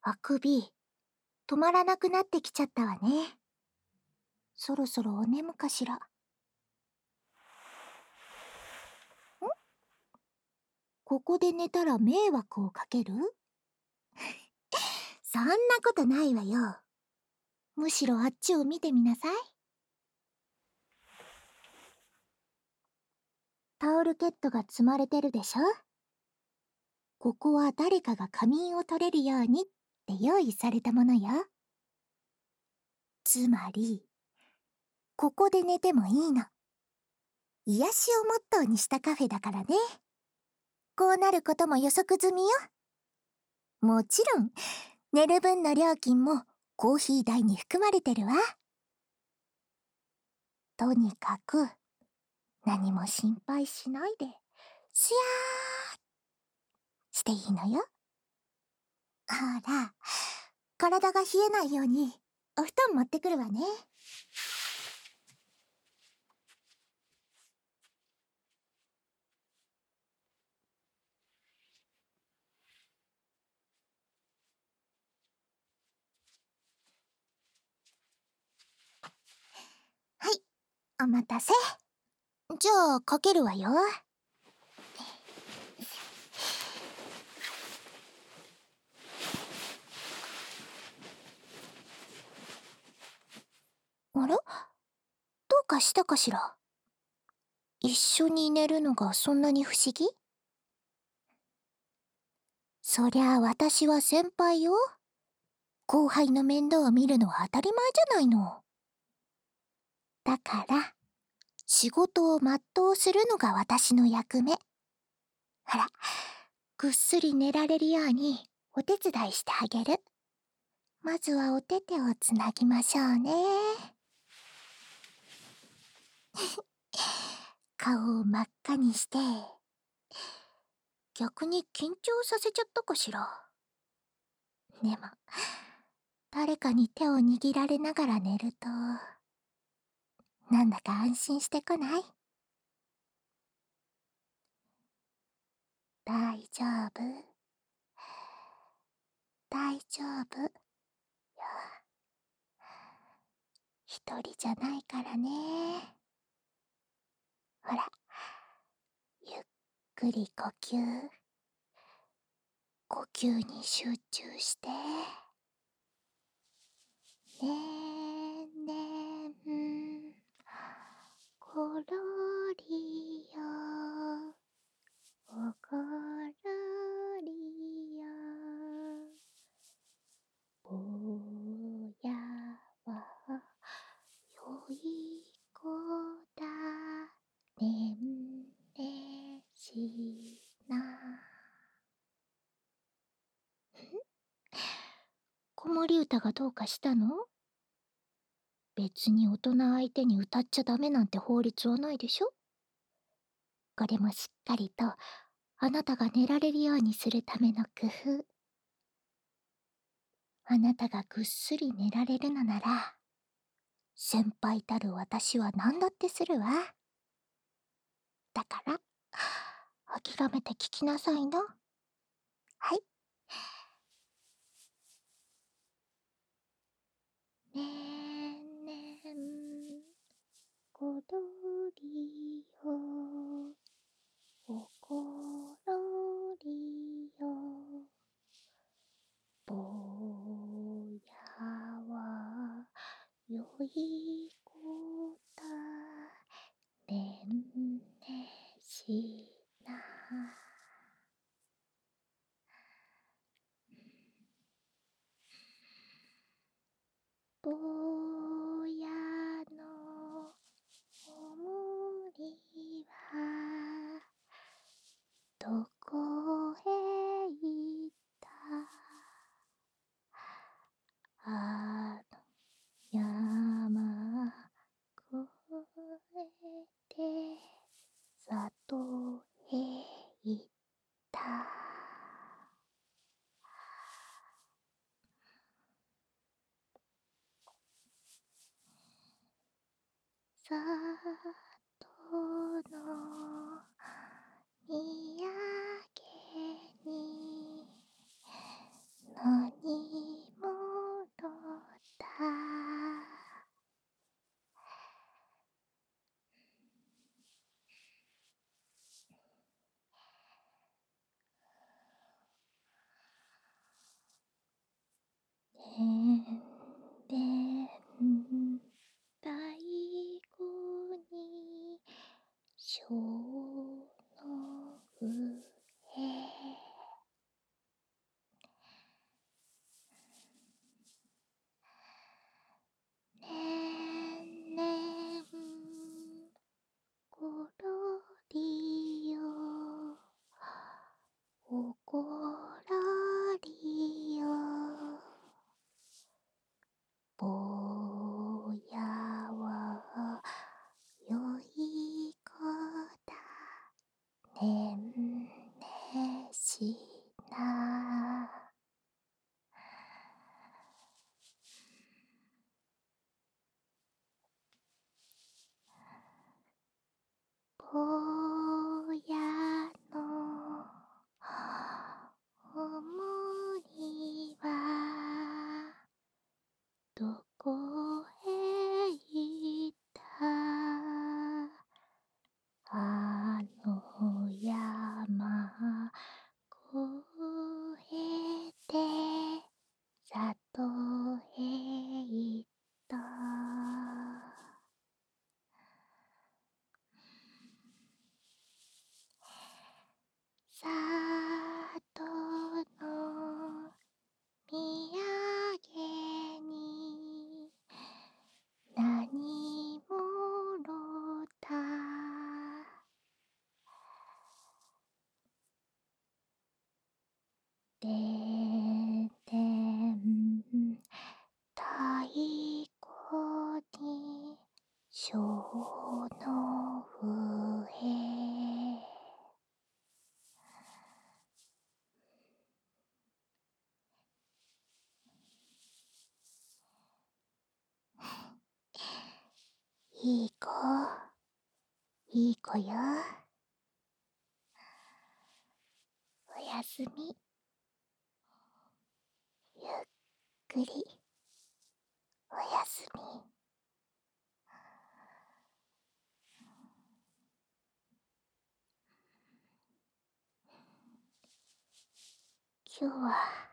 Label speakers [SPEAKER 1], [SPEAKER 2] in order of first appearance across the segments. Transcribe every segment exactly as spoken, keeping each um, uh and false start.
[SPEAKER 1] あくび、止まらなくなってきちゃったわね。そろそろお眠かしら。ん？ここで寝たら迷惑をかける？そんなことないわよ。むしろあっちを見てみなさい。タオルケットが積まれてるでしょ？ここは誰かが仮眠を取れるようにって用意されたものよ。つまり、ここで寝てもいいの。癒しをモットーにしたカフェだからね。こうなることも予測済みよ。もちろん、寝る分の料金もコーヒー代に含まれてるわ。とにかく、何も心配しないで、すやーしていいのよ。ほら、体が冷えないように、お布団持ってくるわね。はい、お待たせ。じゃあ、かけるわよ。あれ？どうかしたかしら？一緒に寝るのがそんなに不思議？そりゃあ私は先輩よ。後輩の面倒を見るのは当たり前じゃないの。だから、仕事を全うするのが私の役目。ほら、ぐっすり寝られるようにお手伝いしてあげる。まずはお手手をつなぎましょうね。顔を真っ赤にして、逆に緊張させちゃったかしら。でも、誰かに手を握られながら寝ると、なんだか安心してこない？大丈夫。大丈夫。よ。一人じゃないからね。ほら、ゆっくり呼吸。呼吸に集中して。ねんねん、ころりよ。おころりよ。ぼやはよい子だ。ねんねしな。子守歌がどうかしたの？別に大人相手に歌っちゃダメなんて法律はないでしょ？これもしっかりとあなたが寝られるようにするための工夫。あなたがぐっすり寝られるのなら、先輩たる私は何だってするわ。だから、諦めて聞きなさいな。はい。ねんねん、ころりよ。おころりよ。ぼやはよい子だ。ねんねしな。ぼやのおもりはどこへ行った？あの山越えて里へ行った。里の土産に何その上。ねんねんころりよおこらりよぼやはよい子だねんねしなぼやのおもりはどこへいったあの山越えて里へ行った里のみやげに何もろたでんでん太鼓に小の笛いい子いい子よおやすみゆっくりおやすみ今日は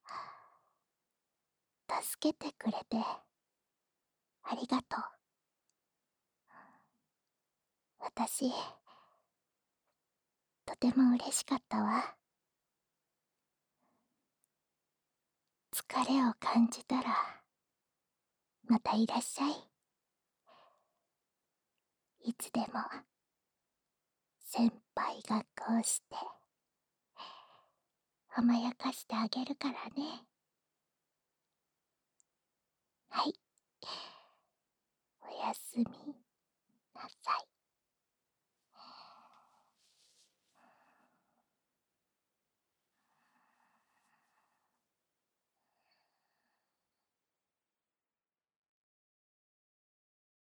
[SPEAKER 1] 助けてくれてありがとう。私とても嬉しかったわ。疲れを感じたらまたいらっしゃい。いつでも先輩がこうして甘やかしてあげるからね。はい、おやすみなさい。